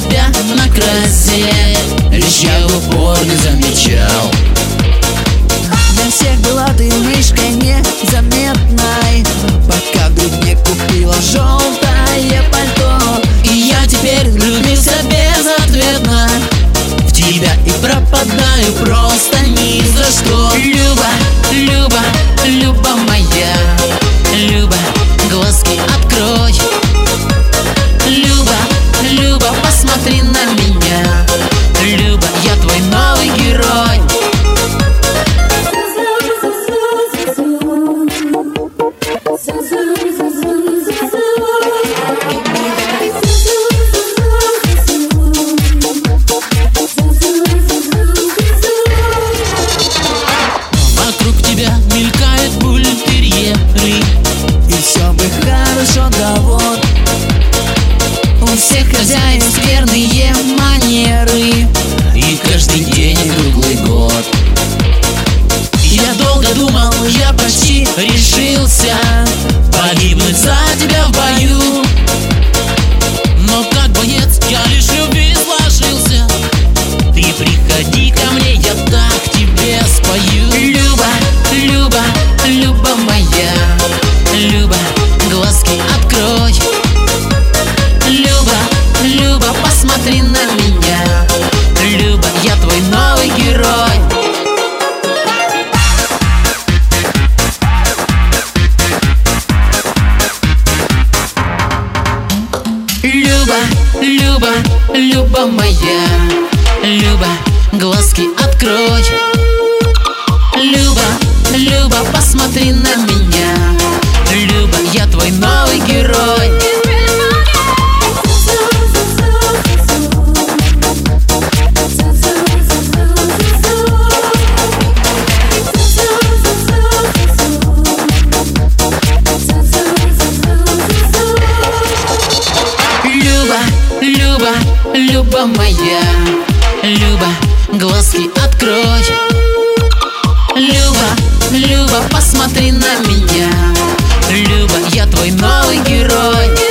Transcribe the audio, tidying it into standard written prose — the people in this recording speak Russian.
тебя накрасили, лишь я в упор не замечал. Для всех была ты мишкой незаметной, пока вдруг не купила желтое пальто. И я теперь влюбился безответно в тебя и пропадаю просто ни за что. Люба, Люба, Люба моя, Люба, глазки открой. Люба, Люба, посмотри на меня. Люба, я твой новый герой. Вокруг тебя мелькают бультерьеры, И все бы хорошо, да вот у всех хозяев скверные манеры, и каждый день и круглый год. Я долго думал, я почти решился погибнуть за тебя в бою, но как боец я лишь в любви сложился. Ты приходи ко мне, я так тебе спою. Люба, Люба, Люба моя, Люба, глазки открой. Люба, Люба, посмотри на меня. Люба, я твой новый герой. Люба, Люба, Люба моя, Люба, глазки открой. Люба, Люба, посмотри на меня. Люба, я твой новый герой. Люба, Люба, Люба моя, Люба, глазки открой. Люба, Люба, посмотри на меня. Люба, я твой новый герой.